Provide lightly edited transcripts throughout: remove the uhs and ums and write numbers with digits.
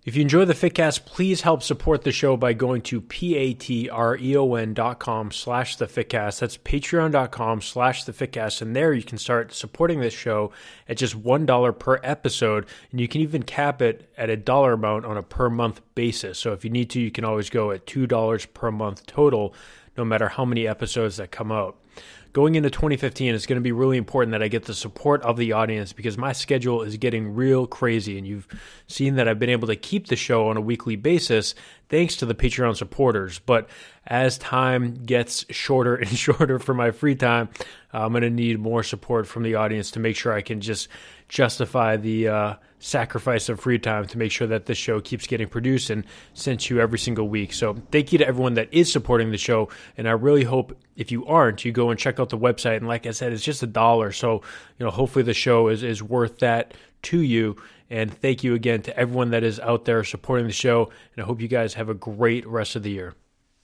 If you enjoy the Fitcast, please help support the show by going to patreon.com/thefitcast. That's patreon.com/thefitcast. And there you can start supporting this show at just $1 per episode. And you can even cap it at a dollar amount on a per month basis. So if you need to, you can always go at $2 per month total, no matter how many episodes that come out. Going into 2015, it's going to be really important that I get the support of the audience because my schedule is getting real crazy. And you've seen that I've been able to keep the show on a weekly basis thanks to the Patreon supporters. But as time gets shorter and shorter for my free time, I'm going to need more support from the audience to make sure I can just justify the sacrifice of free time to make sure that this show keeps getting produced and sent to you every single week. So thank you to everyone that is supporting the show. And I really hope if you aren't, you go and check out the website. And like I said, it's just $1. So, hopefully the show is worth that to you. And thank you again to everyone that is out there supporting the show. And I hope you guys have a great rest of the year.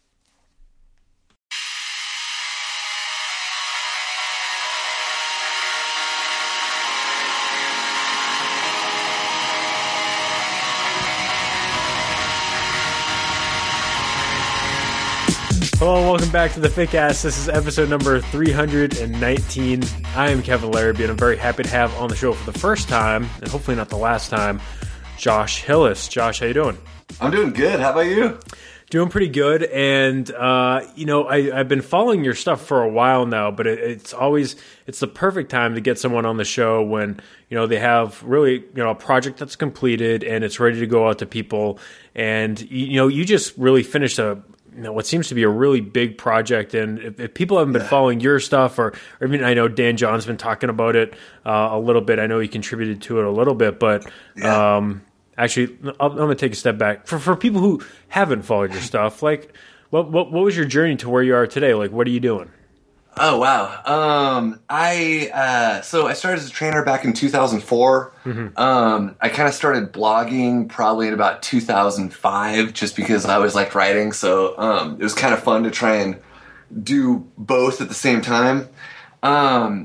Hello and welcome back to the Fitcast. This is episode number 319. I am Kevin Larrabee, and I'm very happy to have on the show for the first time, and hopefully not the last time, Josh Hillis. Josh, how you doing? I'm doing good. How about you? Doing pretty good, and I've been following your stuff for a while now, but it's the perfect time to get someone on the show when they have really a project that's completed and it's ready to go out to people, and you just really finished what seems to be a really big project. And if people haven't been following your stuff, or even I know Dan John's been talking about it a little bit. I know he contributed to it a little bit, but actually, I'm going to take a step back. For people who haven't followed your stuff, like what was your journey to where you are today? Like, what are you doing? Oh, wow. So I started as a trainer back in 2004. Mm-hmm. I kind of started blogging probably in about 2005 just because I always liked writing. So it was kind of fun to try and do both at the same time. I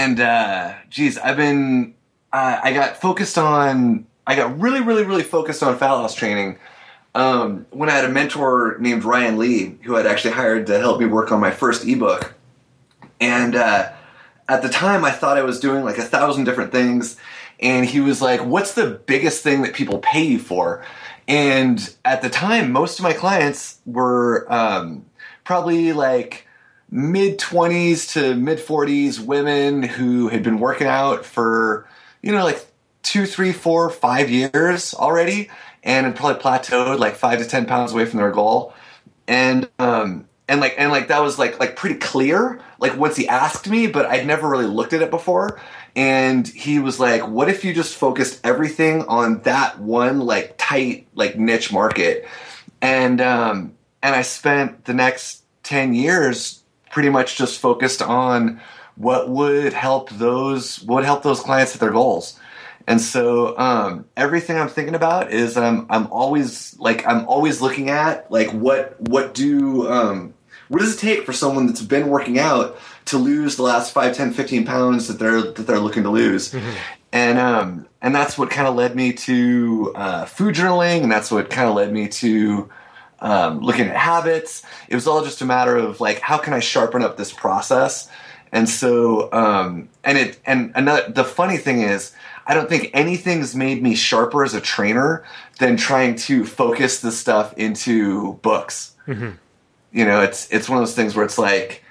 got really, really, really focused on fat loss training when I had a mentor named Ryan Lee, who I'd actually hired to help me work on my first ebook. And at the time, I thought I was doing like 1,000 different things. And he was like, what's the biggest thing that people pay you for? And at the time, most of my clients were probably like mid-20s to mid-40s women who had been working out for, like 2, 3, 4, 5 years already. And had probably plateaued like 5 to 10 pounds away from their goal. And that was like pretty clear, like once he asked me, but I'd never really looked at it before. And he was like, what if you just focused everything on that one like tight, like niche market? And I spent the next 10 years pretty much just focused on what would help those clients hit their goals. And so everything I'm thinking about is I'm always looking at like what does it take for someone that's been working out to lose the last 5, 10, 15 pounds that they're looking to lose? Mm-hmm. And that's what kind of led me to food journaling, and that's what kind of led me to looking at habits. It was all just a matter of like, how can I sharpen up this process? And so the funny thing is, I don't think anything's made me sharper as a trainer than trying to focus this stuff into books. Mm-hmm. It's one of those things where it's like,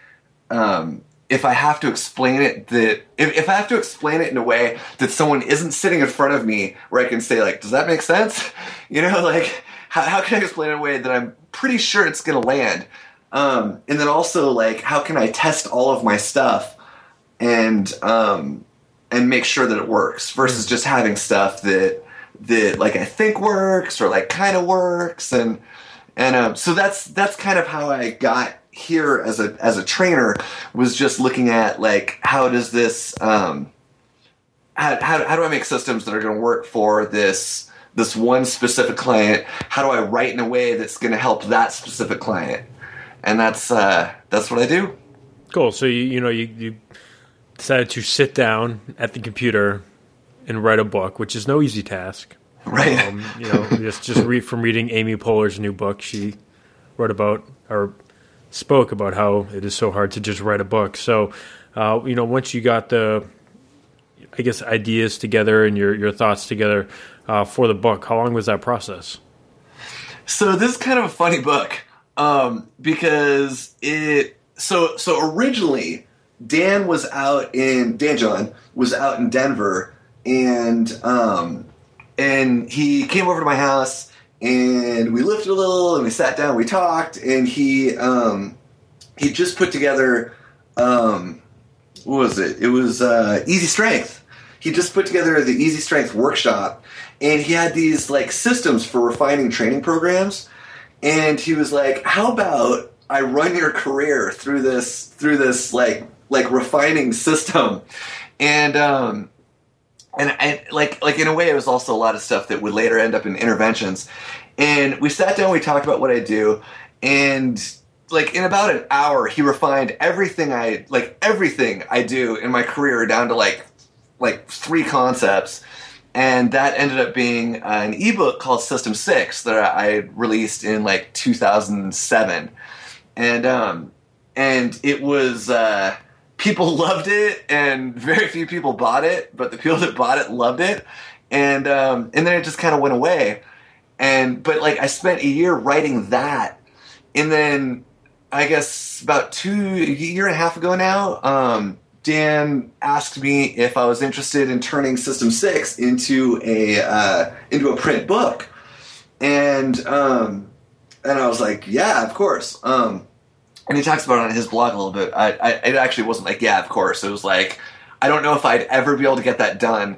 if I have to explain it if I have to explain it in a way that someone isn't sitting in front of me where I can say like, does that make sense? Like how can I explain it in a way that I'm pretty sure it's going to land? And then also like, how can I test all of my stuff and make sure that it works versus just having stuff that like I think works or like kind of works. And so that's kind of how I got here as a trainer, was just looking at like, how does this how do I make systems that are going to work for this one specific client? How do I write in a way that's going to help that specific client? And that's what I do. Cool. So you decided to sit down at the computer and write a book, which is no easy task. Right. Just read from reading Amy Poehler's new book. She wrote about or spoke about how it is so hard to just write a book. So, once you got the, I guess, ideas together and your thoughts together for the book, how long was that process? So this is kind of a funny book because so originally Dan John was out in Denver, and he came over to my house and we lifted a little and we sat down, we talked, and he just put together what was it? It was Easy Strength. He just put together the Easy Strength workshop, and he had these like systems for refining training programs, and he was like, "How about I run your career through this like refining system?" And I, like in a way, it was also a lot of stuff that would later end up in interventions. And we sat down, we talked about what I do, and like in about an hour, he refined everything I do in my career down to like 3 concepts. And that ended up being an ebook called System 6 that I released in like 2007. And it was, people loved it, and very few people bought it, but the people that bought it loved it. And then it just kind of went away. But like I spent a year writing that, and then I guess about a year and a half ago now, Dan asked me if I was interested in turning System 6 into a print book. And I was like, yeah, of course. And he talks about it on his blog a little bit. It actually wasn't like, yeah, of course. It was like, I don't know if I'd ever be able to get that done.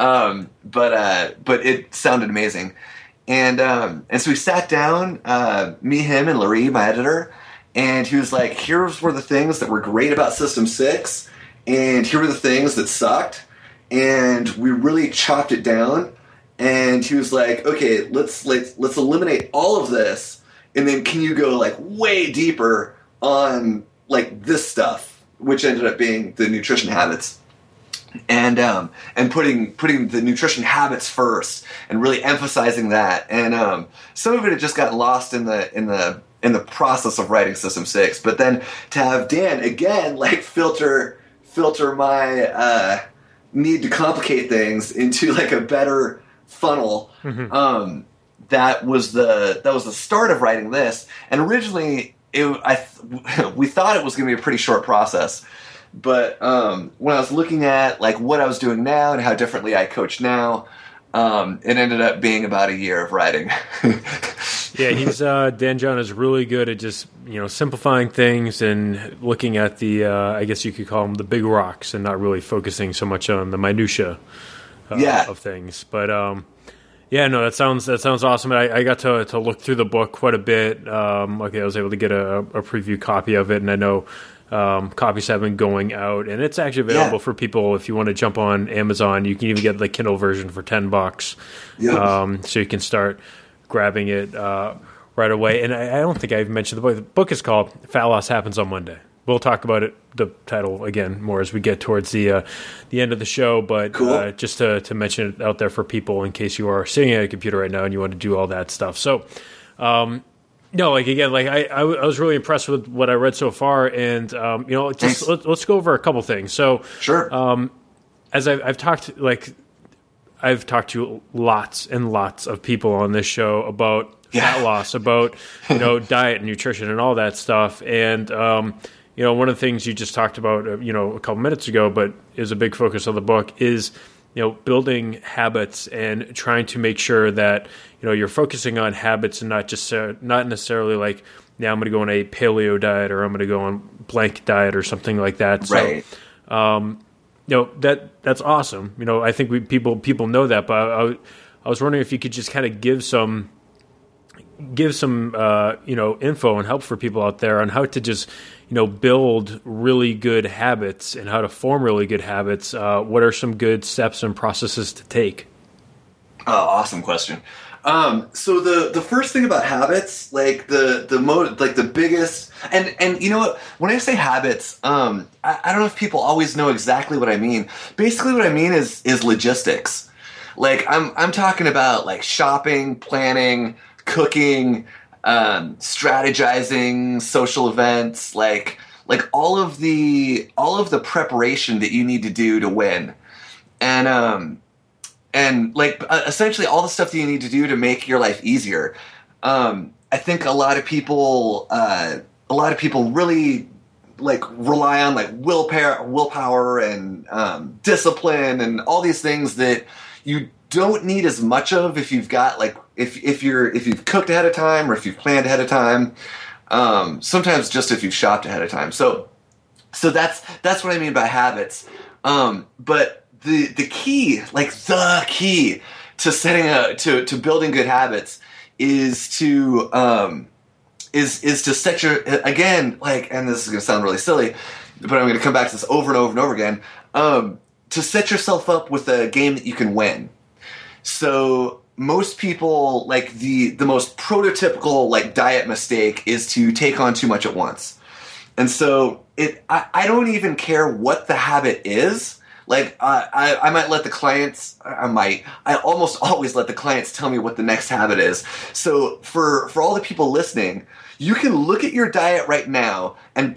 But it sounded amazing. And so we sat down, me, him, and Larry, my editor, and he was like, here's were the things that were great about System 6, and here were the things that sucked, and we really chopped it down. And he was like, okay, let's eliminate all of this, and then can you go like way deeper on like this stuff, which ended up being the nutrition habits. And putting the nutrition habits first and really emphasizing that. And some of it had just got lost in the process of writing System 6. But then to have Dan again like filter my need to complicate things into like a better funnel. Mm-hmm. That was the start of writing this. And originally we thought it was going to be a pretty short process. But when I was looking at like what I was doing now and how differently I coach now, it ended up being about a year of writing. Yeah, he's Dan John is really good at just simplifying things and looking at the I guess you could call them the big rocks and not really focusing so much on the minutia of things. But yeah, no, that sounds awesome. I got to look through the book quite a bit. I was able to get a preview copy of it, and I know copies have been going out, and it's actually available for people if you want to jump on Amazon. You can even get the Kindle version for $10. Yep. So you can start grabbing it right away. And I don't think I've mentioned the book. The book is called Fat Loss Happens on Monday. We'll talk about it, the title again, more as we get towards the end of the show. But cool. Just to mention it out there for people in case you are sitting at a computer right now and you want to do all that stuff. So, no, like again, like I was really impressed with what I read so far, and let's go over a couple things. So, sure. As I've talked to lots and lots of people on this show about fat loss, about diet and nutrition and all that stuff, and one of the things you just talked about a couple minutes ago, but is a big focus of the book is building habits and trying to make sure that you're focusing on habits and not necessarily like, I'm going to go on a paleo diet or I'm going to go on blank diet or something like that. Right. So, that's awesome. I think people know that, but I was wondering if you could just kind of give some info and help for people out there on how to just build really good habits and how to form really good habits. What are some good steps and processes to take? Oh, awesome question. So the first thing about habits, like the biggest, and you know what, when I say habits, I don't know if people always know exactly what I mean. Basically what I mean is logistics. Like I'm talking about like shopping, planning, cooking, strategizing, social events, like all of the preparation that you need to do to win. And like essentially all the stuff that you need to do to make your life easier. I think a lot of people really like rely on like willpower and discipline and all these things that you don't need as much of if you've got like if you've cooked ahead of time or if you've planned ahead of time. Sometimes just if you've shopped ahead of time. So that's what I mean by habits. But the key to setting to building good habits is to set your, again, like, and this is going to sound really silly, but I'm going to come back to this over and over and over again, to set yourself up with a game that you can win. So most people, like the most prototypical like diet mistake is to take on too much at once. And so I don't even care what the habit is. Like I might let the clients, I almost always let the clients tell me what the next habit is. So for all the people listening, you can look at your diet right now and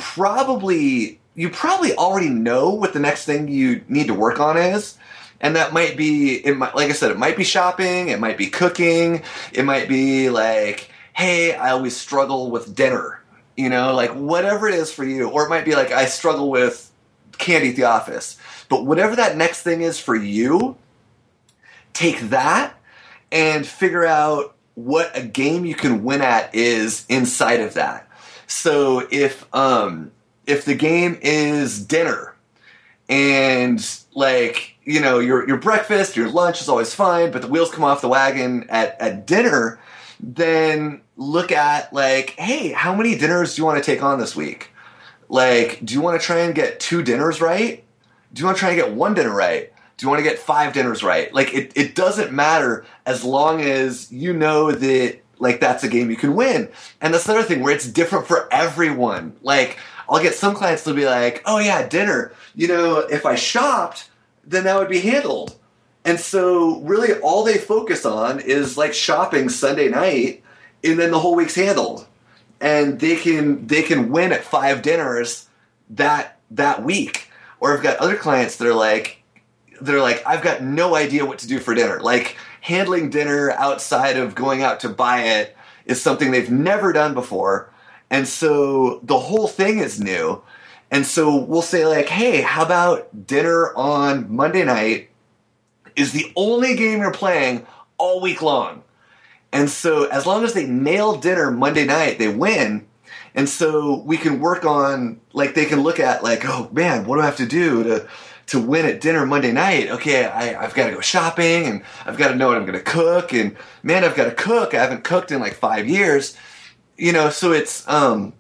you probably already know what the next thing you need to work on is. And that might be, like I said, it might be shopping, it might be cooking, it might be like, hey, I always struggle with dinner, like whatever it is for you. Or it might be like, I struggle with candy at the office. But whatever that next thing is for you, take that and figure out what a game you can win at is inside of that. So if the game is dinner and like, your breakfast, your lunch is always fine, but the wheels come off the wagon at dinner, then look at like, hey, how many dinners do you want to take on this week? Like, do you want to try and get 2 dinners right? Do you want to try and get 1 dinner right? Do you want to get 5 dinners right? Like, it doesn't matter as long as you know that, like, that's a game you can win. And that's another thing where it's different for everyone. Like, I'll get some clients to be like, oh yeah, dinner. If I shopped, then that would be handled. And so really all they focus on is like shopping Sunday night, and then the whole week's handled. And they can win at 5 dinners that week. Or I've got other clients that are like, I've got no idea what to do for dinner. Like, handling dinner outside of going out to buy it is something they've never done before. And so the whole thing is new. And so we'll say like, hey, how about dinner on Monday night is the only game you're playing all week long. And so as long as they nail dinner Monday night, they win. And so we can work on, like, they can look at like, oh man, what do I have to do to win at dinner Monday night? Okay, I've got to go shopping, and I've got to know what I'm going to cook, and man, I've got to cook. I haven't cooked in like 5 years, so it's going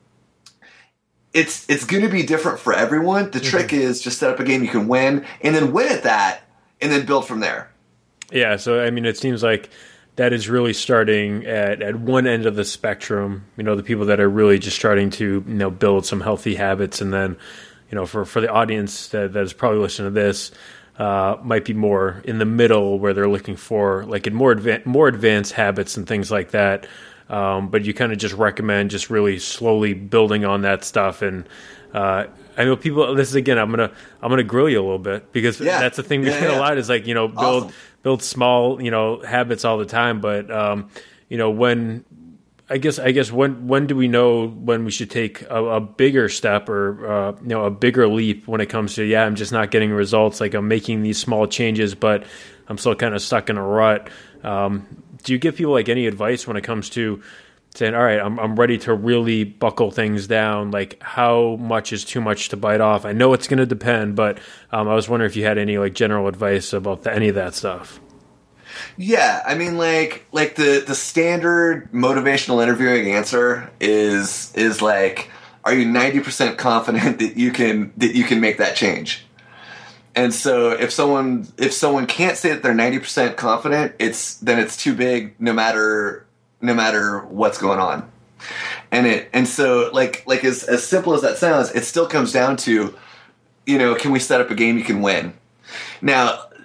to be different for everyone. The trick is just set up a game you can win, and then win at that, and then build from there. Yeah. So, I mean, it seems like that is really starting at one end of the spectrum, the people that are really just starting to, build some healthy habits. And then, for the audience that is probably listening to this, might be more in the middle where they're looking for like in more advanced habits and things like that. But you kind of just recommend just really slowly building on that stuff. And I know people, this is, again, I'm gonna grill you a little bit, because that's the thing we get a lot is like, build small, habits all the time. But, when do we know when we should take a bigger step or, a bigger leap when it comes to, I'm just not getting results. Like, I'm making these small changes, but I'm still kind of stuck in a rut. Do you give people like any advice when it comes to saying, all right, I'm ready to really buckle things down? Like, how much is too much to bite off? I know it's going to depend, but I was wondering if you had any like general advice about any of that stuff. Yeah, I mean, like the standard motivational interviewing answer is like, are you 90% confident that you can make that change? And so if someone can't say that they're 90% confident, then it's too big, no matter what's going on. And so like as simple as that sounds, it still comes down to, can we set up a game you can win? Now,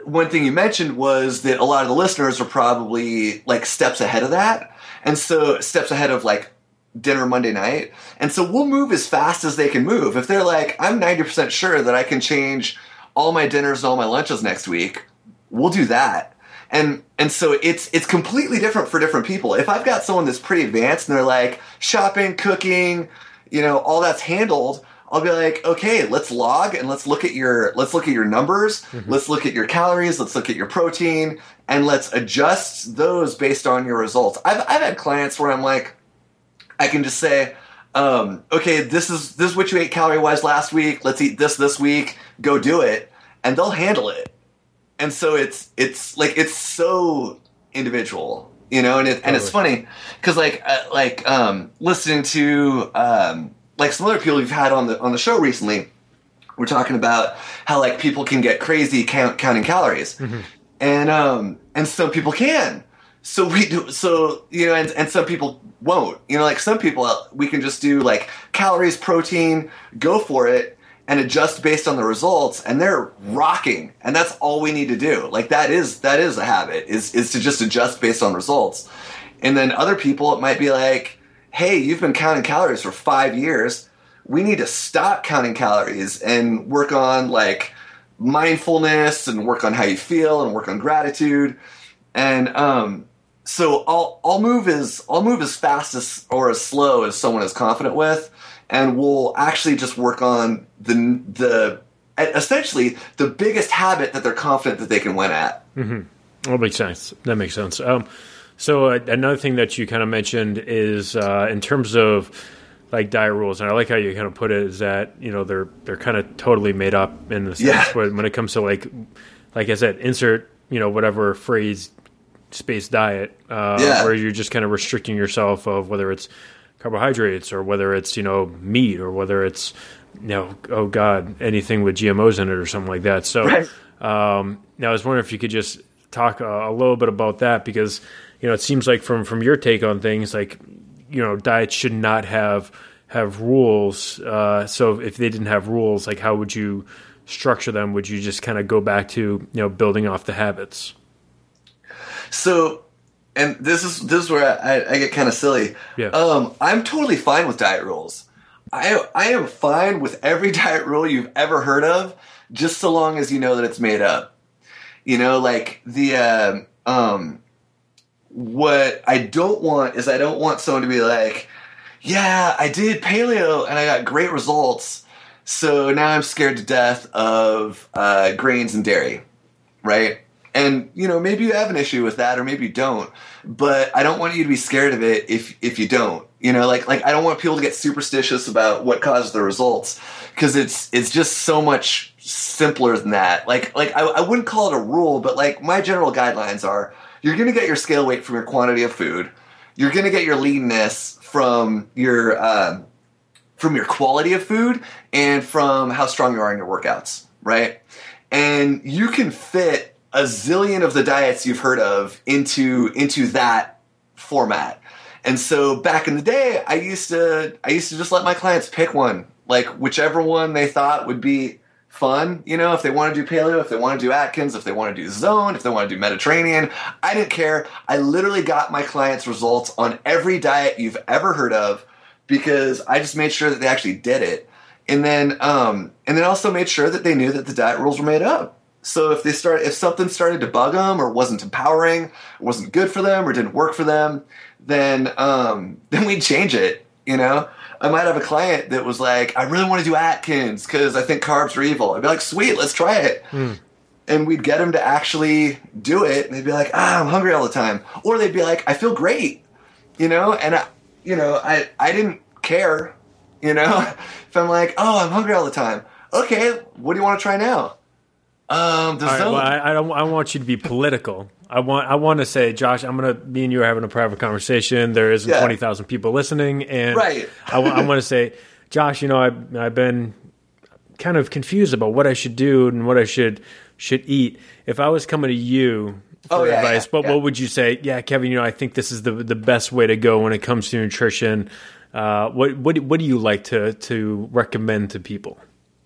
one thing you mentioned was that a lot of the listeners are probably like steps ahead of that. And so steps ahead of like dinner Monday night. And so we'll move as fast as they can move. If they're like, I'm 90% sure that I can change all my dinners and all my lunches next week, we'll do that. And so it's completely different for different people. If I've got someone that's pretty advanced and they're like shopping, cooking, all that's handled, I'll be like, okay, let's log and let's look at your numbers. Mm-hmm. Let's look at your calories. Let's look at your protein, and let's adjust those based on your results. I've had clients where I'm like, I can just say, okay, this is what you ate calorie wise last week. Let's eat this week. Go do it, and they'll handle it. And so it's so individual, and it's funny because listening to like some other people you've had on the show recently, we're talking about how like people can get crazy counting calories, mm-hmm. And some people can. So we do, and some people won't. Like some people, we can just do like calories, protein, go for it, and adjust based on the results, and they're rocking. And that's all we need to do. Like that is a habit, is to just adjust based on results. And then other people, it might be like, hey, you've been counting calories for 5 years. We need to stop counting calories and work on like mindfulness and work on how you feel and work on gratitude. And so I'll move as fast as or as slow as someone is confident with, and we'll actually just work on the essentially the biggest habit that they're confident that they can win at. Mm-hmm. That makes sense. So another thing that you kind of mentioned is in terms of like diet rules, and I like how you kind of put it, is that they're kind of totally made up in the sense when it comes to like I said, insert whatever phrase space diet, where you're just kind of restricting yourself of whether it's carbohydrates or whether it's meat or whether it's oh god, anything with GMOs in it or something like that. So right. Now I was wondering if you could just talk a little bit about that, because it seems like from your take on things, like diets should not have rules. So if they didn't have rules, like how would you structure them? Would you just kind of go back to building off the habits? So, and this is where I get kind of silly. Yeah. I'm totally fine with diet rules. I am fine with every diet rule you've ever heard of, just so long as you know that it's made up. Like the what I don't want is I don't want someone to be like, yeah, I did paleo and I got great results, so now I'm scared to death of grains and dairy, right? And, maybe you have an issue with that, or maybe you don't. But I don't want you to be scared of it if you don't. Like I don't want people to get superstitious about what causes the results, because it's just so much simpler than that. Like I wouldn't call it a rule, but like my general guidelines are: you're going to get your scale weight from your quantity of food. You're going to get your leanness from your quality of food and from how strong you are in your workouts, right? And you can fit a zillion of the diets you've heard of into that format. And so back in the day, I used to just let my clients pick one, like whichever one they thought would be fun. If they want to do paleo, if they want to do Atkins, if they want to do zone, if they want to do Mediterranean, I didn't care. I literally got my clients results on every diet you've ever heard of, because I just made sure that they actually did it. And then also made sure that they knew that the diet rules were made up. So if something started to bug them, or wasn't empowering, or wasn't good for them, or didn't work for them, then we'd change it. I might have a client that was like, I really want to do Atkins because I think carbs are evil. I'd be like, sweet, let's try it. And we'd get them to actually do it, and they'd be like, I'm hungry all the time, or they'd be like, I feel great, and I didn't care, if I'm like, I'm hungry all the time. Okay, what do you want to try now? I want you to be political. I want to say, Josh, me and you are having a private conversation. There isn't 20,000 people listening, and right. I want to say, Josh, I've been kind of confused about what I should do and what I should eat. If I was coming to you for advice, what would you say? Yeah, Kevin, I think this is the best way to go when it comes to nutrition. What do you like to recommend to people?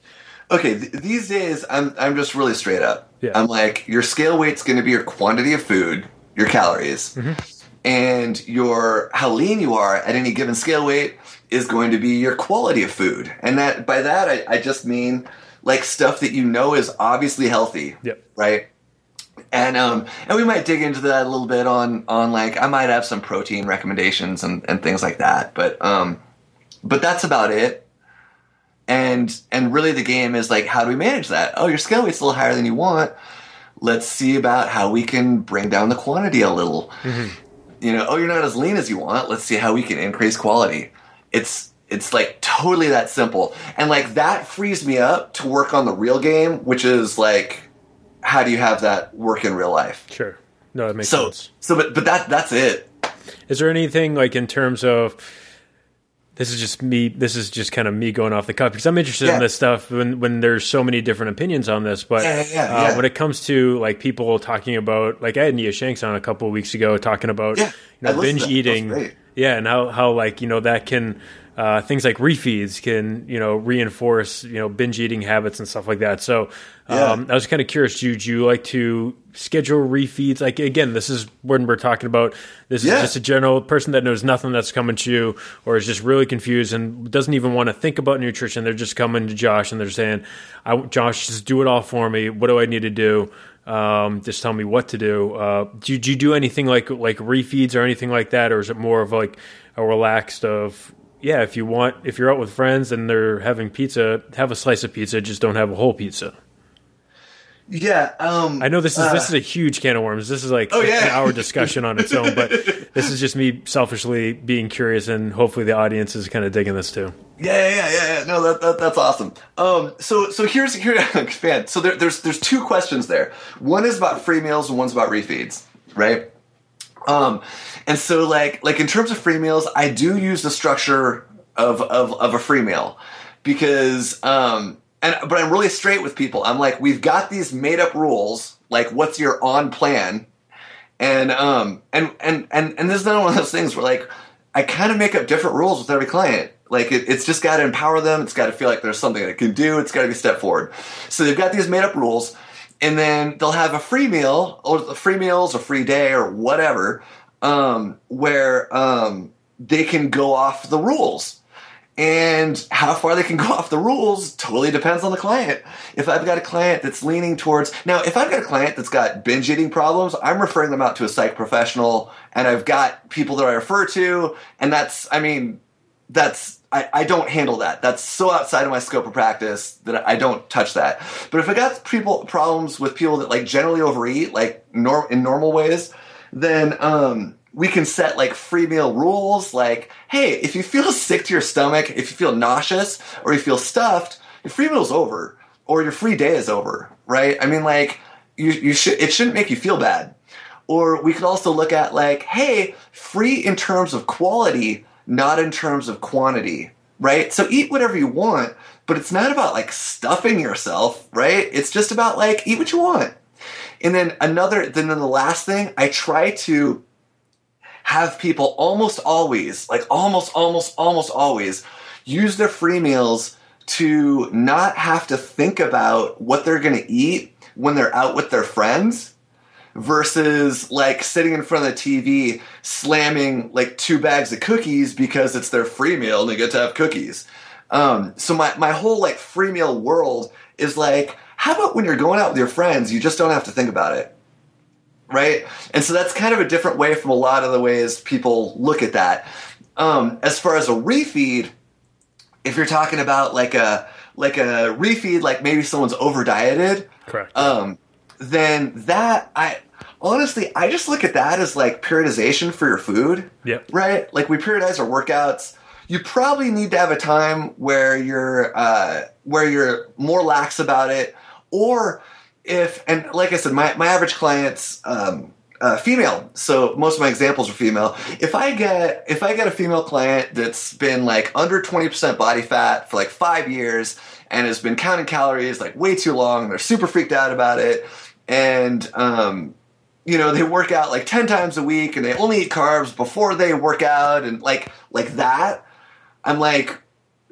Okay, these days I'm just really straight up. Yeah. I'm like, your scale weight's going to be your quantity of food, your calories, and your how lean you are at any given scale weight is going to be your quality of food. And that by that I just mean like stuff that you know is obviously healthy, Yep. right? And we might dig into that a little bit on like I might have some protein recommendations and things like that, but that's about it. And really the game is like, how do we manage that? Oh, your scale weight's a little higher than you want. Let's see about how we can bring down the quantity a little. You know, oh, you're not as lean as you want. Let's see how we can increase quality. It's like totally that simple. And like that frees me up to work on the real game, which is like, how do you have that work in real life? Sure. No, that makes sense. But that's it. Is there anything like in terms of, this is just kind of me going off the cuff because I'm interested in this stuff when there's so many different opinions on this. But when it comes to like people talking about, like I had Nia Shanks on a couple of weeks ago talking about binge eating. Yeah. And how like, that can, things like refeeds can, reinforce, binge eating habits and stuff like that. So I was kind of curious, do you like to schedule refeeds? Like, again, this is when we're talking about, this is just a general person that knows nothing that's coming to you or is just really confused and doesn't even want to think about nutrition. They're just coming to Josh and they're saying, Josh, just do it all for me. What do I need to do? Just tell me what to do. Do you do anything like refeeds or anything like that? Or is it more of like a relaxed of, if you're out with friends and they're having pizza, have a slice of pizza, just don't have a whole pizza. Yeah. I know this is a huge can of worms. This is like an hour discussion on its own, but this is just me selfishly being curious and hopefully the audience is kind of digging this too. Yeah. No, that's awesome. So here's fan. So there's two questions there. One is about free meals and one's about refeeds, right? And so like in terms of free meals, I do use the structure of a free meal because, but I'm really straight with people. I'm like, we've got these made up rules. Like, what's your on plan? And this is not one of those things where like, I kind of make up different rules with every client. Like it's just got to empower them. It's got to feel like there's something that it can do. It's got to be a step forward. So they've got these made up rules and then they'll have a free meal or free meals or free day or whatever, where, they can go off the rules. And how far they can go off the rules totally depends on the client. If I've got a client that's leaning towards... Now, if I've got a client that's got binge eating problems, I'm referring them out to a psych professional, and I've got people that I refer to, and I don't handle that. That's so outside of my scope of practice that I don't touch that. But if I got problems with people that like generally overeat, like in normal ways, then... we can set like free meal rules like, hey, if you feel sick to your stomach, if you feel nauseous or you feel stuffed, your free meal's over or your free day is over, right? I mean, like it shouldn't make you feel bad. Or we could also look at like, hey, free in terms of quality, not in terms of quantity, right? So eat whatever you want, but it's not about like stuffing yourself, right? It's just about like, eat what you want. And then the last thing, I try to have people almost always use their free meals to not have to think about what they're going to eat when they're out with their friends versus like sitting in front of the TV slamming like 2 bags of cookies because it's their free meal and they get to have cookies. So my whole like free meal world is like, how about when you're going out with your friends, you just don't have to think about it? Right? And so that's kind of a different way from a lot of the ways people look at that. As far as a refeed, if you're talking about like a refeed, like maybe someone's over dieted, correct. Then that I just look at that as like periodization for your food. Yep. Right? Like we periodize our workouts. You probably need to have a time where you're more lax about it, or and like I said, my average client's female, so most of my examples are female. If I get a female client that's been like under 20% body fat for like 5 years and has been counting calories like way too long, they're super freaked out about it, and they work out like 10 times a week and they only eat carbs before they work out and like that, I'm like,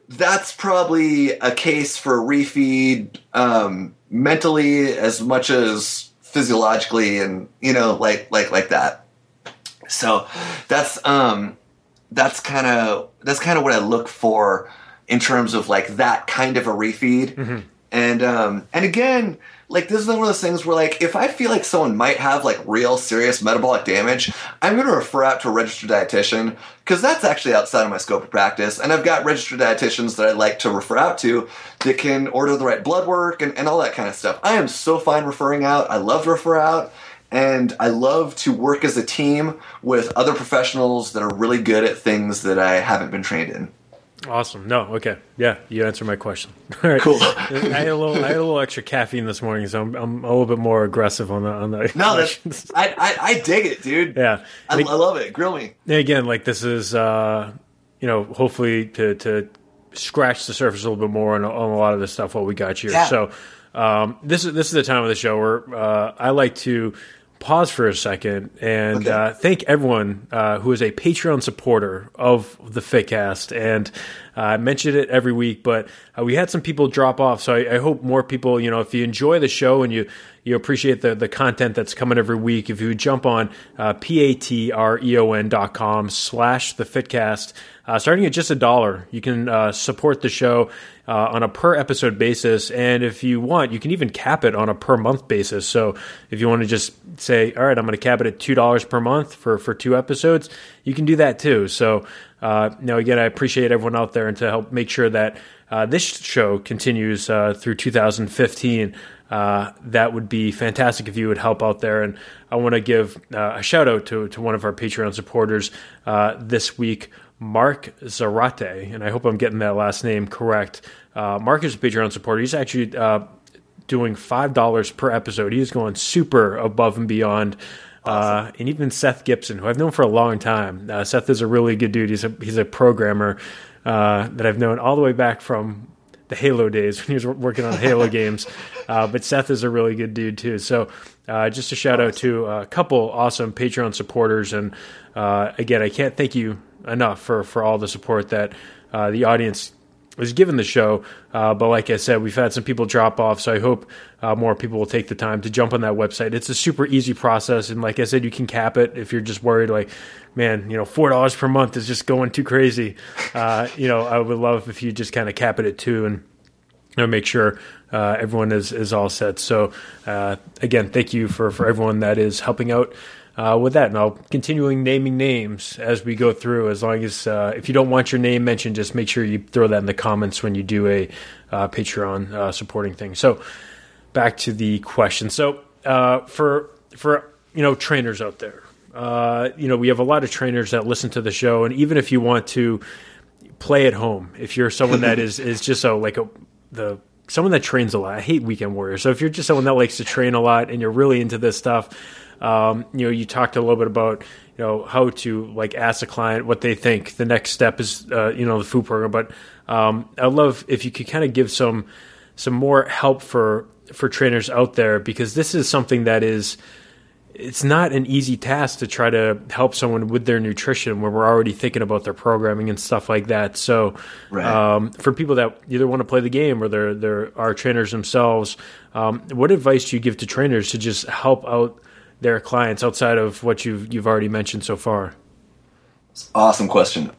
that's probably a case for refeed, mentally as much as physiologically, and like that. So that's kind of what I look for in terms of like that kind of a refeed. Mm-hmm. And again, like this is one of those things where like if I feel like someone might have like real serious metabolic damage, I'm going to refer out to a registered dietitian, because that's actually outside of my scope of practice. And I've got registered dietitians that I like to refer out to that can order the right blood work and all that kind of stuff. I am so fine referring out. I love to refer out. And I love to work as a team with other professionals that are really good at things that I haven't been trained in. Awesome. No, okay. Yeah, you answered my question. All right. Cool. I had a little extra caffeine this morning, so I'm a little bit more aggressive on the No, that's I dig it, dude. Yeah. I love it. Grill me. Again, like this is hopefully to scratch the surface a little bit more on a lot of the stuff what we got here. Yeah. So this is the time of the show where I like to pause for a second and thank everyone who is a Patreon supporter of the Fitcast. And I mention it every week, but we had some people drop off. So I hope more people, if you enjoy the show and you appreciate the content that's coming every week, if you jump on patreon.com/thefitcast, starting at just $1, you can support the show on a per episode basis. And if you want, you can even cap it on a per month basis. So if you want to just say, all right, I'm going to cap it at $2 per month for 2 episodes, you can do that too. So now again, I appreciate everyone out there, and to help make sure that this show continues through 2015. That would be fantastic if you would help out there. And I want to give a shout out to one of our Patreon supporters this week, Mark Zarate, and I hope I'm getting that last name correct. Mark is a Patreon supporter. He's actually doing $5 per episode. He's going super above and beyond. Awesome. And even Seth Gibson, who I've known for a long time. Seth is a really good dude. He's a programmer that I've known all the way back from the Halo days when he was working on Halo games. But Seth is a really good dude too. So just a shout out to a couple awesome Patreon supporters. And again, I can't thank you enough for all the support that the audience was given the show. But like I said, we've had some people drop off, so I hope more people will take the time to jump on that website. It's a super easy process, and like I said, you can cap it if you're just worried, like, man, $4 per month is just going too crazy. I would love if you just kind of cap it at $2 and make sure everyone is all set. So again, thank you for everyone that is helping out with that, and I'll continuing naming names as we go through. As long as if you don't want your name mentioned, just make sure you throw that in the comments when you do a Patreon supporting thing. So back to the question. So for trainers out there, we have a lot of trainers that listen to the show, and even if you want to play at home, if you're someone that is just someone that trains a lot. I hate weekend warriors. So if you're just someone that likes to train a lot and you're really into this stuff. You talked a little bit about, how to ask a client what they think the next step is, the food program. But I'd love if you could kind of give some more help for trainers out there, because this is something that it's not an easy task to try to help someone with their nutrition when we're already thinking about their programming and stuff like that. So right. For people that either want to play the game or they're our trainers themselves, what advice do you give to trainers to just help out their clients outside of what you've already mentioned so far? Awesome question.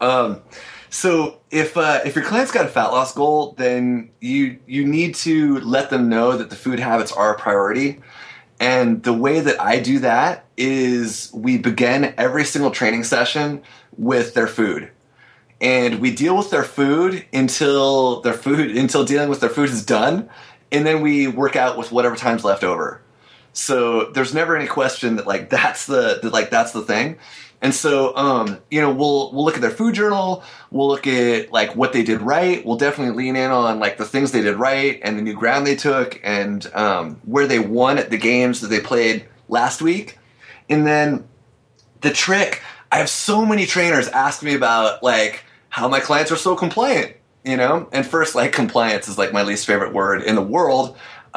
So if your client's got a fat loss goal, then you need to let them know that the food habits are a priority. And the way that I do that is we begin every single training session with their food. And we deal with their food until dealing with their food is done, and then we work out with whatever time's left over. So there's never any question that that's the thing. And so we'll look at their food journal, we'll look at what they did right, we'll definitely lean in on the things they did right and the new ground they took, and where they won at the games that they played last week. And then the trick, I have so many trainers ask me about how my clients are so compliant, and first, compliance is my least favorite word in the world.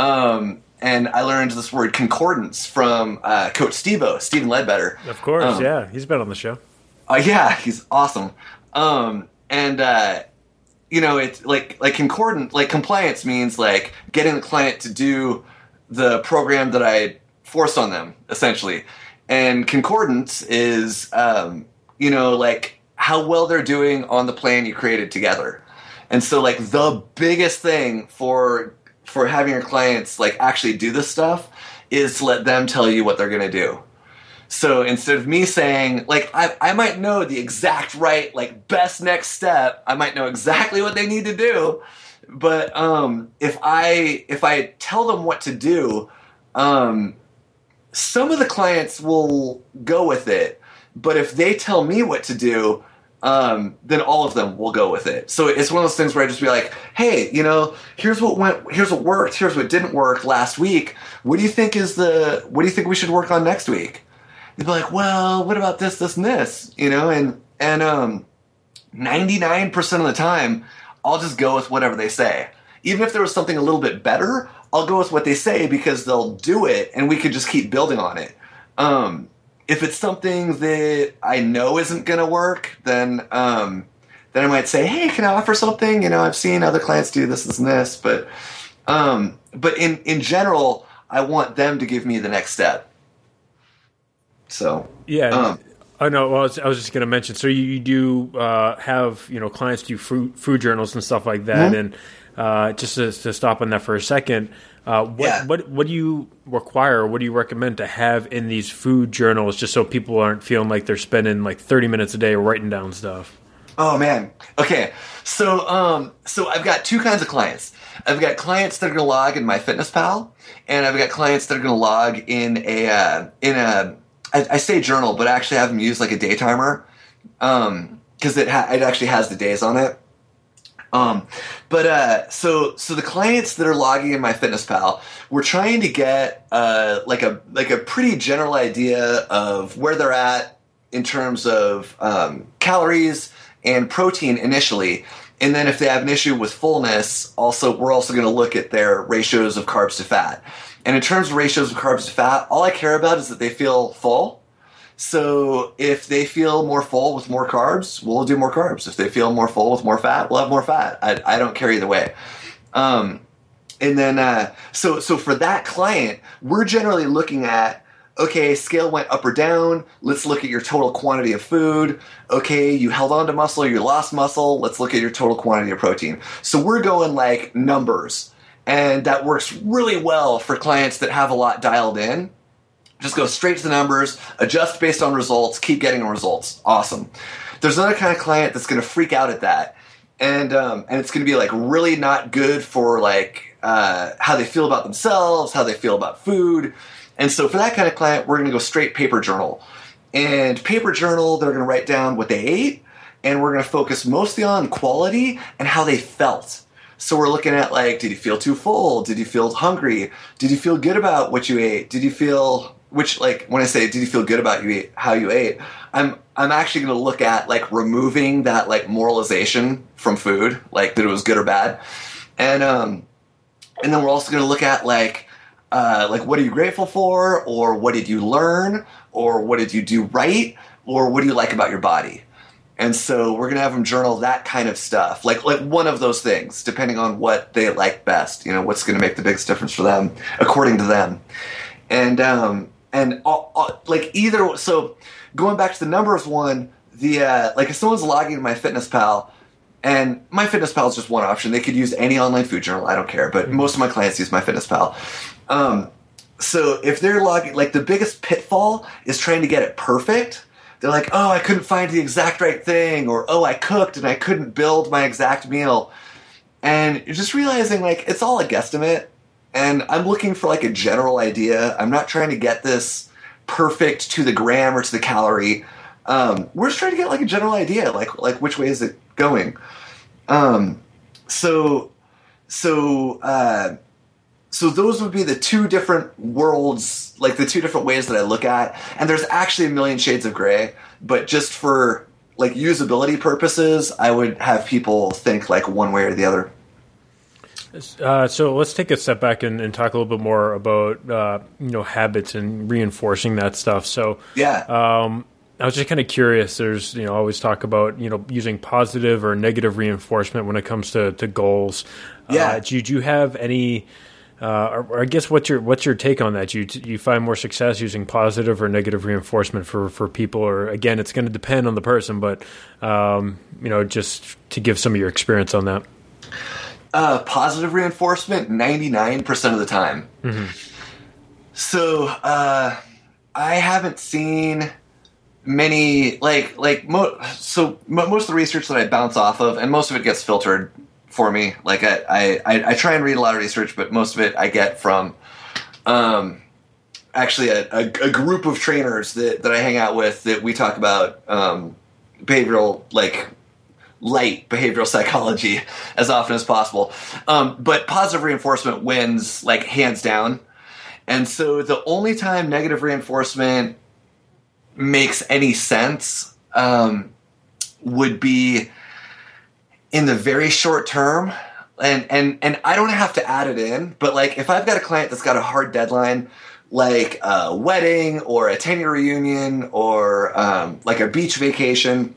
And I learned this word concordance from Coach Steven Ledbetter. Of course, yeah. He's been on the show. Yeah, he's awesome. it's like concordant, like compliance means like getting the client to do the program that I forced on them, essentially. And concordance is, like how well they're doing on the plan you created together. And so like the biggest thing for having your clients like actually do this stuff is to let them tell you what they're going to do. So instead of me saying, like, I might know the exact right, like, best next step, I might know exactly what they need to do, but if I tell them what to do, some of the clients will go with it, but if they tell me what to do, then all of them will go with it. So it's one of those things where I just be like, hey, here's what worked, here's what didn't work last week. What do you think we should work on next week? They'd be like, well, what about this, and this? And 99% of the time, I'll just go with whatever they say. Even if there was something a little bit better, I'll go with what they say because they'll do it, and we could just keep building on it. If it's something that I know isn't going to work, then I might say, hey, can I offer something? I've seen other clients do this and this, but in general, I want them to give me the next step. So yeah, I know. Well, I was just going to mention. So you do have clients do food journals and stuff like that, mm-hmm. And just to stop on that for a second, what do you require? What do you recommend to have in these food journals, just so people aren't feeling like they're spending like 30 minutes a day writing down stuff? Oh man. Okay. So I've got two kinds of clients. I've got clients that are going to log in MyFitnessPal, and I've got clients that are going to log in a I say journal, but I actually have them use like a day timer, because it actually has the days on it. So the clients that are logging in MyFitnessPal, we're trying to get like a pretty general idea of where they're at in terms of calories and protein initially. And then if they have an issue with fullness, we're also going to look at their ratios of carbs to fat. And in terms of ratios of carbs to fat, all I care about is that they feel full. So if they feel more full with more carbs, we'll do more carbs. If they feel more full with more fat, we'll have more fat. I don't care either way. And then, so for that client, we're generally looking at, okay, scale went up or down. Let's look at your total quantity of food. Okay, you held on to muscle, you lost muscle. Let's look at your total quantity of protein. So we're going like numbers. And that works really well for clients that have a lot dialed in. Just go straight to the numbers, adjust based on results, keep getting results. Awesome. There's another kind of client that's going to freak out at that. And it's going to be like really not good for like how they feel about themselves, how they feel about food. And so for that kind of client, we're going to go straight paper journal. And paper journal, they're going to write down what they ate, and we're going to focus mostly on quality and how they felt. So we're looking at like, did you feel too full? Did you feel hungry? Did you feel good about what you ate? Did you feel, which like when I say, did you feel good about how you ate? I'm actually going to look at like removing that like moralization from food, like that it was good or bad. And then we're also going to look at like what are you grateful for? Or what did you learn? Or what did you do right? Or what do you like about your body? And so we're going to have them journal that kind of stuff, like one of those things, depending on what they like best, what's going to make the biggest difference for them, according to them. And like either, so going back to the numbers one, like if someone's logging into MyFitnessPal, and MyFitnessPal is just one option. They could use any online food journal. I don't care, but most of my clients use MyFitnessPal. So if they're logging, like the biggest pitfall is trying to get it perfect. They're like, oh, I couldn't find the exact right thing, or oh, I cooked and I couldn't build my exact meal. And you're just realizing like it's all a guesstimate, and I'm looking for like a general idea. I'm not trying to get this perfect to the gram or to the calorie. We're just trying to get like a general idea, like which way is it going? So those would be the two different worlds, like the two different ways that I look at. And there's actually a million shades of gray, but just for like usability purposes, I would have people think like one way or the other. So let's take a step back and talk a little bit more about habits and reinforcing that stuff. So yeah. I was just kind of curious. There's, always talk about, using positive or negative reinforcement when it comes to goals. Yeah. Do you have any, or I guess what's your take on that? Do you find more success using positive or negative reinforcement for people? Or again, it's going to depend on the person, but, just to give some of your experience on that. Positive reinforcement, 99% of the time. Mm-hmm. So, I haven't seen many most of the research that I bounce off of, and most of it gets filtered for me. Like I try and read a lot of research, but most of it I get from actually a group of trainers that I hang out with, that we talk about behavioral, light behavioral psychology as often as possible. But positive reinforcement wins hands down. And so the only time negative reinforcement makes any sense would be in the very short term. And I don't have to add it in, but if I've got a client that's got a hard deadline, like a wedding or a 10-year reunion or a beach vacation,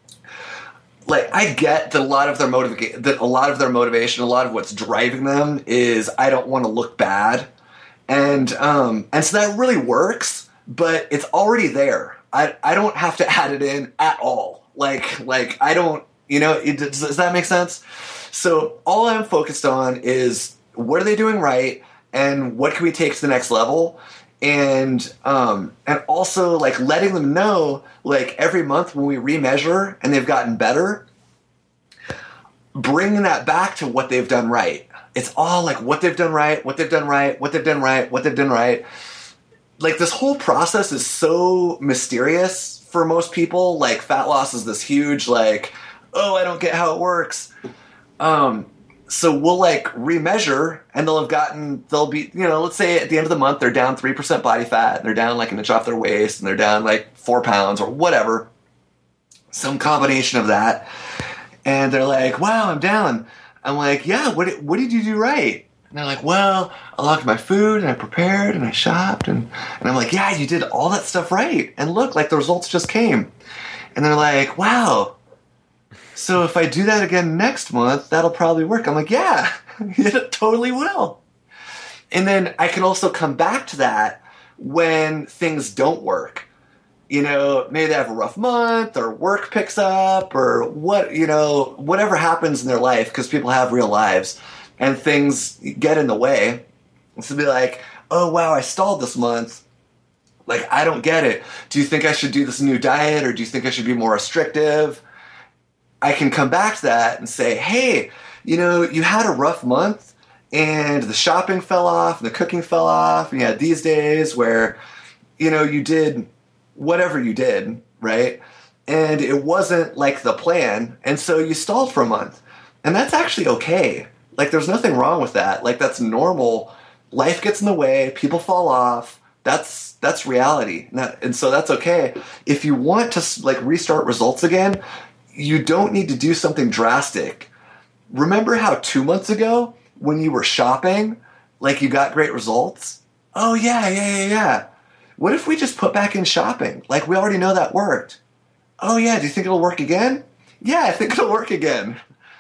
I get that a lot of their motivation, a lot of what's driving them is, I don't want to look bad. And so that really works, but it's already there. I don't have to add it in at all. I don't, does that make sense? So all I'm focused on is, what are they doing right, and what can we take to the next level? And also letting them know, every month when we remeasure and they've gotten better, bringing that back to what they've done right. It's all what they've done right, what they've done right, what they've done right, what they've done right. This whole process is so mysterious for most people. Fat loss is this huge, oh, I don't get how it works. So we'll remeasure, and they'll be, let's say at the end of the month, they're down 3% body fat, and they're down an inch off their waist, and they're down 4 pounds or whatever, some combination of that. And they're like, wow, I'm down. I'm like, yeah, what did you do right? And they're like, well, I logged my food, and I prepared, and I shopped, and I'm like, yeah, you did all that stuff right. And look, the results just came. And they're like, wow. So if I do that again next month, that'll probably work. I'm like, yeah, it totally will. And then I can also come back to that when things don't work. Maybe they have a rough month, or work picks up, or whatever happens in their life, because people have real lives and things get in the way. And so be like, oh, wow, I stalled this month. I don't get it. Do you think I should do this new diet, or do you think I should be more restrictive? I can come back to that and say, hey, you had a rough month, and the shopping fell off, and the cooking fell off, and you had these days where, you did whatever you did, right? And it wasn't the plan, and so you stalled for a month. And that's actually okay. There's nothing wrong with that. That's normal. Life gets in the way, people fall off. That's reality. And so that's okay. If you want to restart results again, you don't need to do something drastic. Remember how 2 months ago, when you were shopping, you got great results? Oh, yeah. What if we just put back in shopping? We already know that worked. Oh, yeah, do you think it'll work again? Yeah, I think it'll work again.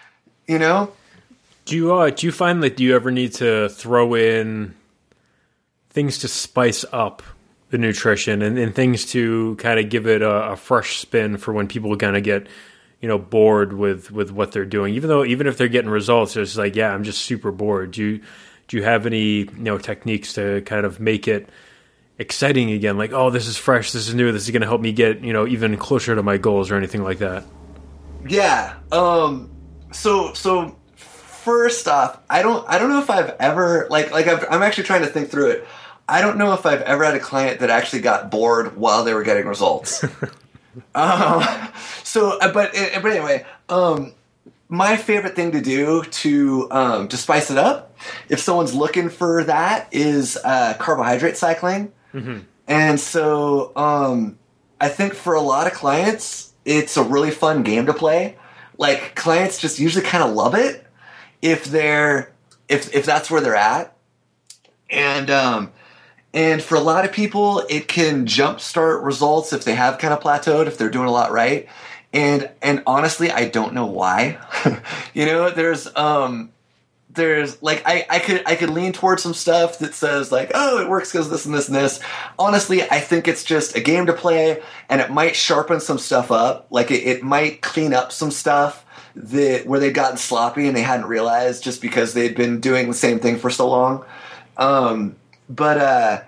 Do you find that you ever need to throw in things to spice up the nutrition and things to kind of give it a fresh spin for when people kind of get, bored with what they're doing? Even if they're getting results, it's yeah, I'm just super bored. Do you have any, techniques to kind of make it exciting again? Oh, this is fresh, this is new, this is going to help me get, even closer to my goals, or anything like that? Yeah. So first off, I don't know if I've ever I'm actually trying to think through it. I don't know if I've ever had a client that actually got bored while they were getting results. But anyway, my favorite thing to do to spice it up, if someone's looking for that, is carbohydrate cycling. Mm-hmm. And so I think for a lot of clients, it's a really fun game to play. Clients just usually kind of love it if that's where they're at. And And for a lot of people, it can jumpstart results if they have kind of plateaued, if they're doing a lot right. And honestly, I don't know why. There's like I could lean towards some stuff that says like, oh, it works because this and this and this. Honestly, I think it's just a game to play, and it might sharpen some stuff up. Like it might clean up some stuff where they'd gotten sloppy and they hadn't realized just because they'd been doing the same thing for so long. But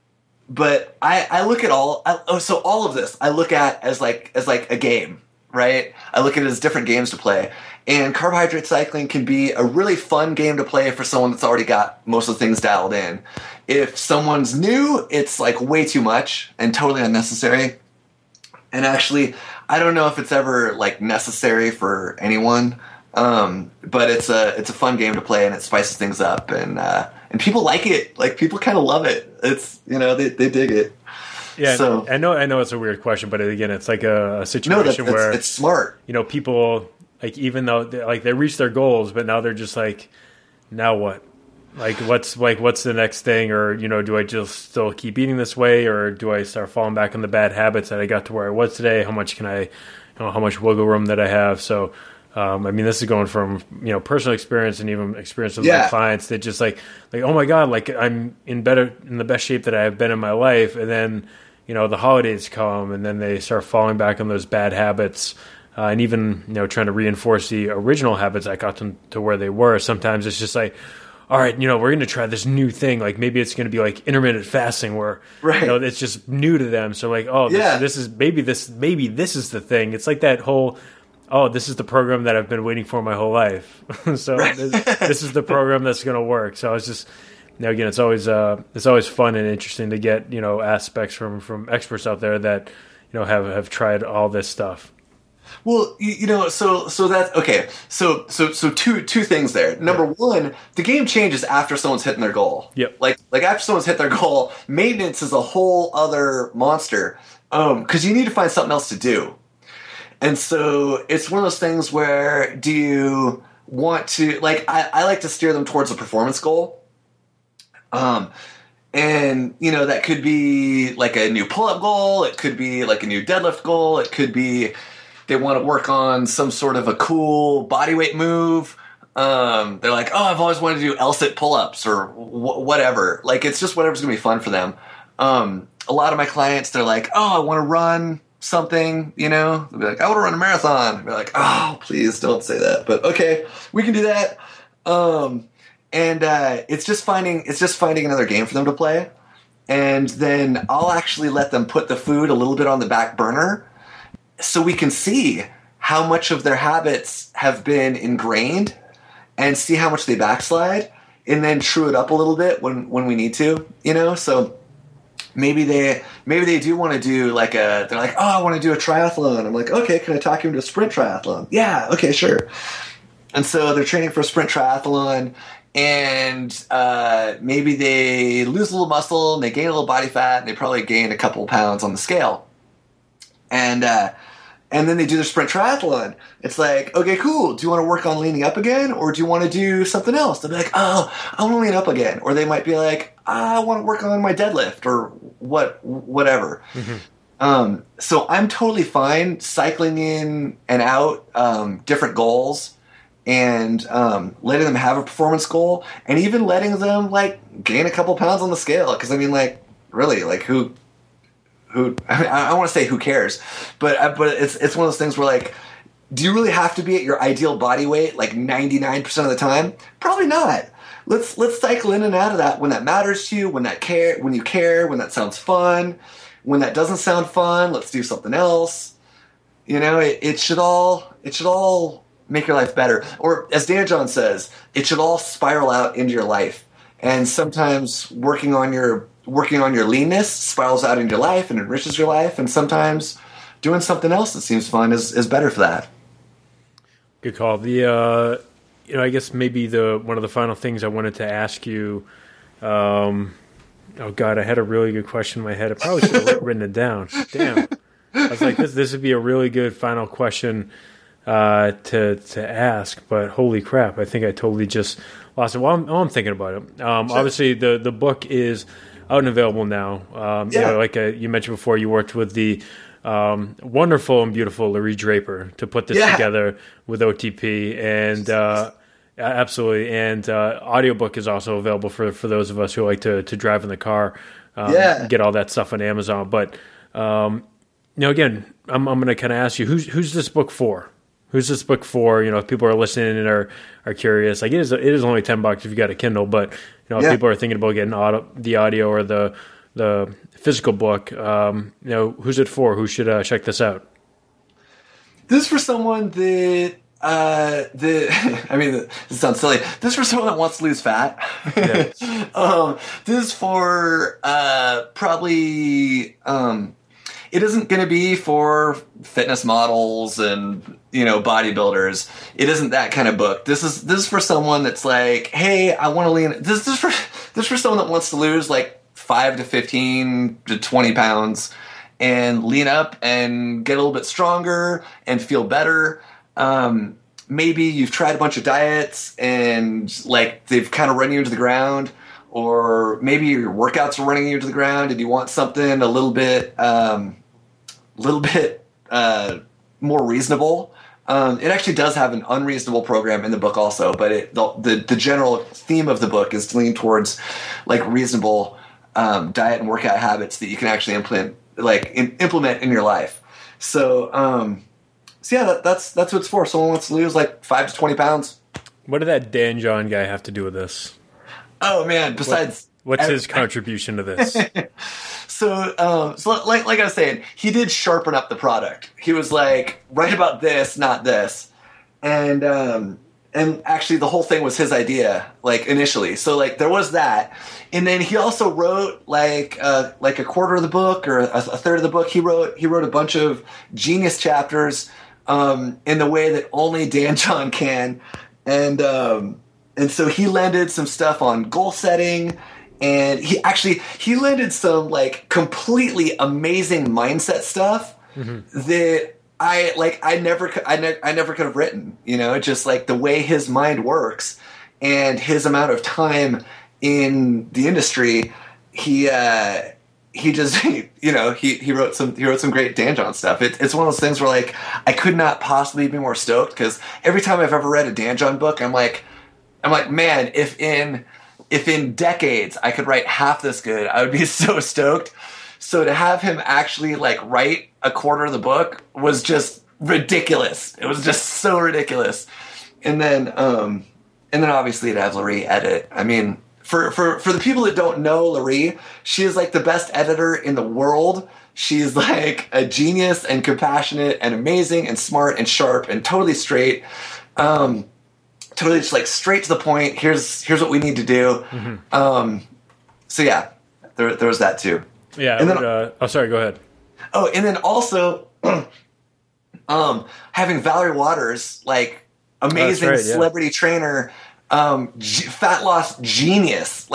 I look at all of this I look at as like a game, right? I look at it as different games to play. And carbohydrate cycling can be a really fun game to play for someone that's already got most of the things dialed in. If someone's new, it's like way too much and totally unnecessary. And actually, I don't know if it's ever like necessary for anyone. But it's a fun game to play, and it spices things up, and people like it. Like people kind of love it. It's they dig it. Yeah, so, I know it's a weird question, but again, it's like a situation where it's smart. People like even though they reach their goals, but now they're just like, now what? Like what's the next thing? Or do I just still keep eating this way, or do I start falling back on the bad habits that I got to where I was today? How much can I, how much wiggle room that I have? So. This is going from personal experience and even experience with my clients that just like oh my god, like I'm in the best shape that I have been in my life, and then the holidays come and then they start falling back on those bad habits, and even trying to reinforce the original habits that got them to where they were. Sometimes it's just like, all right, we're going to try this new thing. Like maybe it's going to be like intermittent fasting, where it's just new to them. So like, oh, this is maybe this is the thing. It's like that whole. Oh, this is the program that I've been waiting for my whole life. So this is the program that's going to work. So it's just, again, it's always fun and interesting to get aspects from experts out there that have tried all this stuff. Well, so that's okay. So two things there. Number one, the game changes after someone's hitting their goal. Yep. Like after someone's hit their goal, maintenance is a whole other monster. Because you need to find something else to do. And so it's one of those things where do you want to, like, I like to steer them towards a performance goal. And, that could be like a new pull-up goal. It could be like a new deadlift goal. It could be they want to work on some sort of a cool bodyweight move. They're like, oh, I've always wanted to do L-sit pull-ups or whatever. Like, it's just whatever's going to be fun for them. A lot of my clients, they're like, oh, I want to run something, they'll be like, I want to run a marathon. I'll be like, oh, please don't say that. But okay, we can do that. It's just finding another game for them to play. And then I'll actually let them put the food a little bit on the back burner so we can see how much of their habits have been ingrained and see how much they backslide, and then true it up a little bit when we need to, so Maybe they do want to do they're like, oh, I want to do a triathlon. I'm like, okay, can I talk you into a sprint triathlon? Yeah, okay, sure. And so they're training for a sprint triathlon, and maybe they lose a little muscle and they gain a little body fat, and they probably gain a couple pounds on the scale. And then they do their sprint triathlon. It's like, okay, cool. Do you want to work on leaning up again, or do you want to do something else? They'll be like, oh, I want to lean up again. Or they might be like, I want to work on my deadlift or whatever. Mm-hmm. So I'm totally fine cycling in and out different goals and letting them have a performance goal, and even letting them gain a couple pounds on the scale. Because I mean, really, who I want to say who cares, but it's one of those things where do you really have to be at your ideal body weight 99% of the time? Probably not. Let's cycle in and out of that when that matters to you, when you care, when that sounds fun, when that doesn't sound fun, let's do something else. It should all make your life better. Or as Dan John says, it should all spiral out into your life. And sometimes working on your leanness spirals out into your life and enriches your life, and sometimes doing something else that seems fun is better for that. Good call. The I guess maybe one of the final things I wanted to ask you. Oh God, I had a really good question in my head. I probably should have written it down. Damn, I was like, this would be a really good final question to ask, but holy crap, I think I totally just lost it. Well, I'm thinking about it. Sure. Obviously, the book is out and available now. Yeah. Like you mentioned before, you worked with the wonderful and beautiful Larry Draper to put this together with OTP, and absolutely. And audiobook is also available for those of us who like to drive in the car. Get all that stuff on Amazon. But again, I'm going to kind of ask you, who's this book for? Who's this book for? If people are listening and are curious, like it is only $10 if you got a Kindle, but if people are thinking about getting the audio or the physical book, who's it for? Who should check this out? This is for someone that I mean, this sounds silly. This is for someone that wants to lose fat. Yeah. This is for probably. It isn't going to be for fitness models and bodybuilders. It isn't that kind of book. This is for someone that's like, hey, I want to lean. This is for someone that wants to lose like 5 to 15 to 20 pounds and lean up and get a little bit stronger and feel better. Maybe you've tried a bunch of diets and like they've kind of run you into the ground, or maybe your workouts are running you into the ground and you want something a little bit more reasonable. It actually does have an unreasonable program in the book also, but the general theme of the book is to lean towards like reasonable diet and workout habits that you can actually implement in your life. So yeah, that's what it's for. Someone wants to lose like 5 to 20 pounds. What did that Dan John guy have to do with this? Oh man, besides what's his contribution to this? So like I was saying, he did sharpen up the product. He was like, write about this, not this. And actually the whole thing was his idea, like initially. So like there was that. And then he also wrote like a quarter of the book or a third of the book. He wrote a bunch of genius chapters in the way that only Dan John can. And so he landed some stuff on goal setting, and he landed some like completely amazing mindset stuff that I never could have written, just like the way his mind works and his amount of time in the industry. He just he wrote some great Dan John stuff. It's one of those things where like I could not possibly be more stoked, because every time I've ever read a Dan John book, I'm like, man, if in decades I could write half this good, I would be so stoked. So to have him actually like write a quarter of the book was just ridiculous. It was just so ridiculous. And then obviously to have Larry edit. I mean, for the people that don't know Larry, she is like the best editor in the world. She's like a genius and compassionate and amazing and smart and sharp and totally straight. Totally just like straight to the point. Here's what we need to do. So yeah, there was that too. Yeah. And then, sorry, go ahead. Oh, and then also having Valerie Waters, like amazing celebrity trainer, fat loss genius.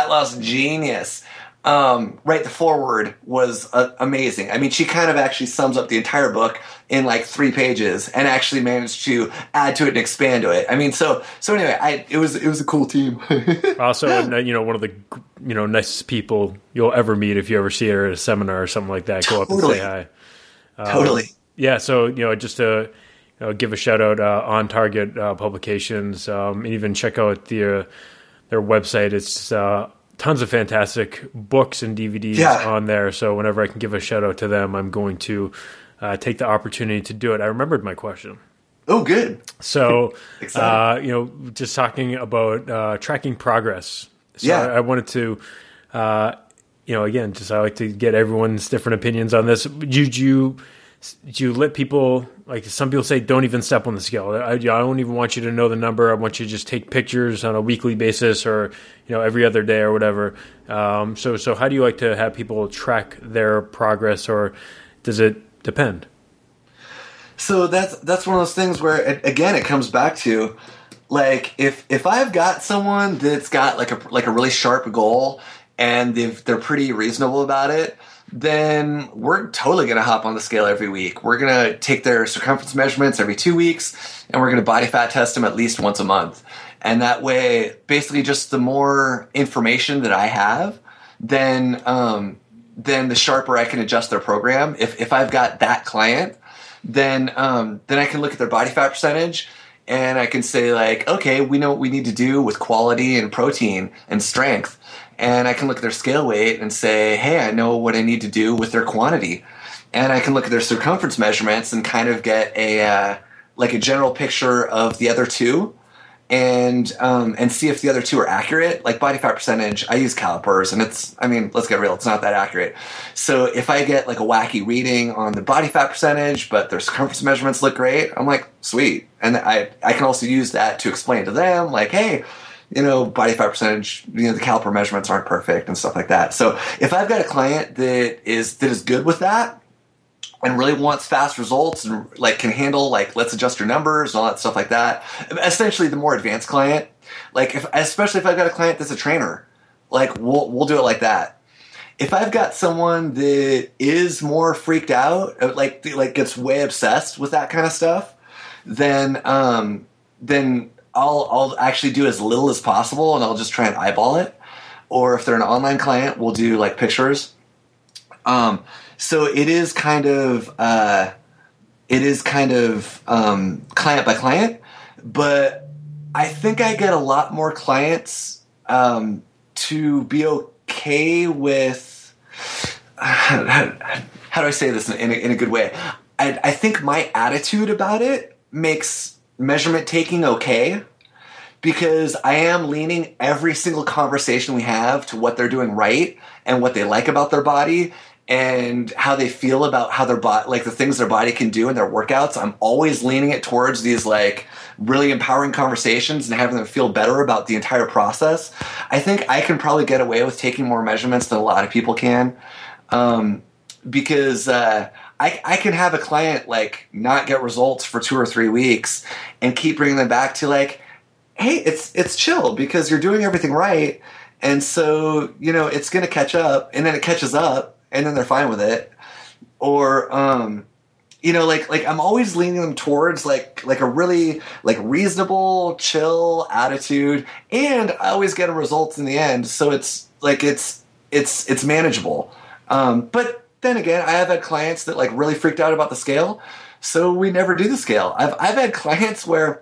Write the foreword was amazing. I mean, she kind of actually sums up the entire book in like 3 pages and actually managed to add to it and expand to it. I mean, so anyway, it was a cool team. Also, one of the nicest people you'll ever meet if you ever see her at a seminar or something like that. Go up and say hi. Totally. Yeah. So just to give a shout out On Target Publications, and even check out their website. It's tons of fantastic books and DVDs on there. So whenever I can give a shout out to them, I'm going to take the opportunity to do it. I remembered my question. Oh, good. So, just talking about tracking progress. So I wanted to, again, I like to get everyone's different opinions on this. Do you let people, like some people say, don't even step on the scale? I don't even want you to know the number. I want you to just take pictures on a weekly basis or, every other day or whatever. So how do you like to have people track their progress, or does it depend? So that's one of those things where, it comes back to, like, if I've got someone that's got like a really sharp goal and they're pretty reasonable about it, then we're totally going to hop on the scale every week. We're going to take their circumference measurements every 2 weeks, and we're going to body fat test them at least once a month. And that way, basically just the more information that I have, then the sharper I can adjust their program. If I've got that client, then I can look at their body fat percentage and I can say like, okay, we know what we need to do with quality and protein and strength. And I can look at their scale weight and say, hey, I know what I need to do with their quantity. And I can look at their circumference measurements and kind of get a general picture of the other two, and see if the other two are accurate. Like body fat percentage, I use calipers, and let's get real, it's not that accurate. So if I get like a wacky reading on the body fat percentage, but their circumference measurements look great, I'm like, sweet. And I can also use that to explain to them, like, hey, body fat percentage, the caliper measurements aren't perfect and stuff like that. So if I've got a client that is good with that and really wants fast results and like can handle like, let's adjust your numbers and all that stuff like that. Essentially the more advanced client, like especially if I've got a client that's a trainer, like we'll do it like that. If I've got someone that is more freaked out, like gets way obsessed with that kind of stuff, then I'll actually do as little as possible and I'll just try and eyeball it. Or if they're an online client, we'll do like pictures. So it is kind of client by client, but I think I get a lot more clients to be okay with. How do I say this in a good way? I think my attitude about it makes measurement taking okay, because I am leaning every single conversation we have to what they're doing right and what they like about their body and how they feel about how their body, like the things their body can do in their workouts. I'm always leaning it towards these like really empowering conversations and having them feel better about the entire process. I think I can probably get away with taking more measurements than a lot of people can, because I can have a client like not get results for 2 or 3 weeks and keep bringing them back to like, hey, it's chill because you're doing everything right. And so, it's going to catch up, and then it catches up and then they're fine with it. Or, like I'm always leaning them towards like a really like reasonable, chill attitude. And I always get results in the end. So it's like, it's manageable. But then again, I have had clients that like really freaked out about the scale. So we never do the scale. I've had clients where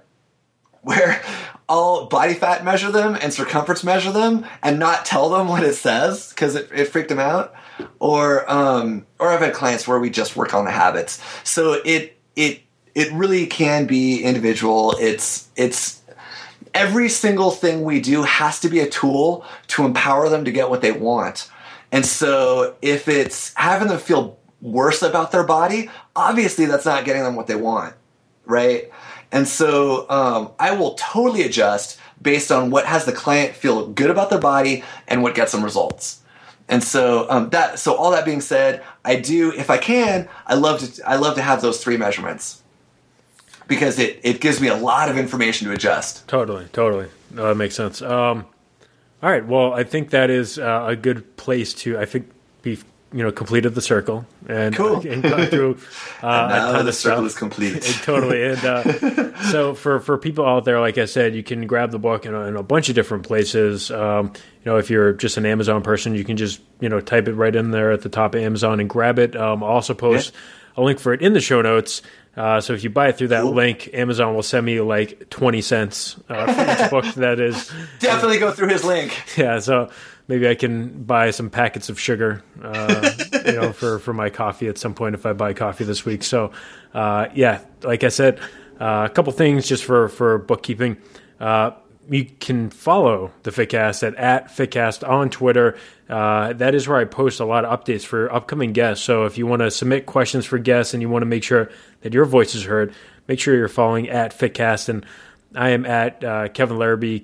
I'll body fat measure them and circumference measure them and not tell them what it says because it freaked them out. Or I've had clients where we just work on the habits. So it really can be individual. It's every single thing we do has to be a tool to empower them to get what they want. And so if it's having them feel worse about their body, obviously that's not getting them what they want, right? And so I will totally adjust based on what has the client feel good about their body and what gets them results. And so so all that being said, I do, if I can, I love to have those 3 measurements because it gives me a lot of information to adjust. Totally. No, that makes sense. All right. Well, I think that is a good place to, I think, be completed the circle and, cool. And gone through and now a ton the of circle stuff. is complete. Totally. And so for people out there, like I said, you can grab the book in a bunch of different places. If you're just an Amazon person, you can just type it right in there at the top of Amazon and grab it. I'll also post a link for it in the show notes. So if you buy it through that link, Amazon will send me like 20 cents for each book that is. Definitely go through his link. Yeah, so maybe I can buy some packets of sugar, for my coffee at some point if I buy coffee this week. So, like I said, a couple things just for bookkeeping. You can follow the Fitcast at Fitcast on Twitter. That is where I post a lot of updates for upcoming guests. So if you want to submit questions for guests and you want to make sure that your voice is heard, make sure you're following at Fitcast. And I am at Kevin Larrabee,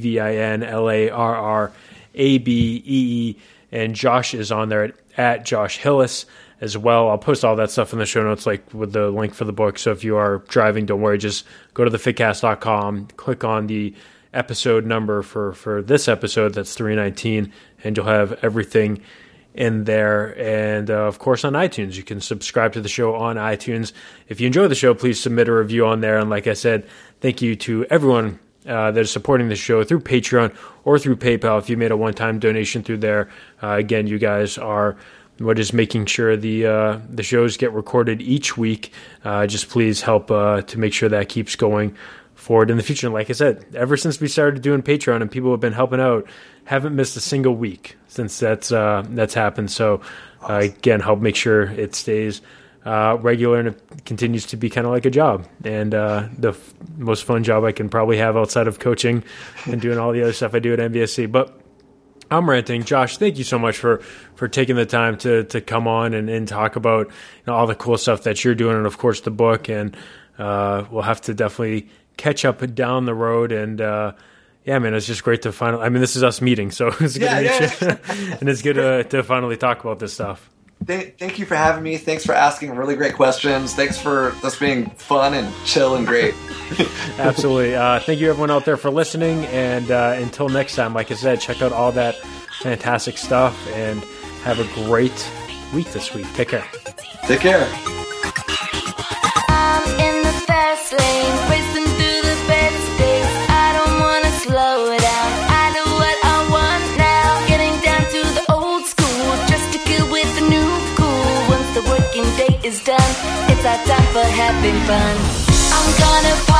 KevinLarrabee, and Josh is on there at Josh Hillis as well. I'll post all that stuff in the show notes, like with the link for the book. So if you are driving, don't worry, just go to thefitcast.com, click on the episode number for this episode, that's 319, and you'll have everything in there. And of course on iTunes, you can subscribe to the show on iTunes. If you enjoy the show, please submit a review on there. And like I said, thank you to everyone that are supporting the show through Patreon or through PayPal. If you made a one-time donation through there, again, you guys are what is making sure the shows get recorded each week. Just please help to make sure that keeps going forward in the future. And like I said, ever since we started doing Patreon and people have been helping out, haven't missed a single week since that's happened. So again, help make sure it stays regular and it continues to be kind of like a job, and the most fun job I can probably have outside of coaching and doing all the other stuff I do at NBSC. But I'm ranting. Josh, thank you so much for taking the time to come on and talk about all the cool stuff that you're doing, and of course the book. And we'll have to definitely catch up down the road. And yeah, man, it's just great to finally. I mean, this is us meeting, so it's good to meet you, and it's good to finally talk about this stuff. Thank you for having me. Thanks for asking really great questions. Thanks for this being fun and chill and great. Absolutely. Thank you everyone out there for listening. And until next time, like I said, check out all that fantastic stuff and have a great week this week. Take care. Take care. I'm in the fast lane, racing through the best days. I don't want to slow down. I know what I want now. Getting down to the old school, just to kill with the new cool. Once the working day is done, it's our time for having fun. I'm gonna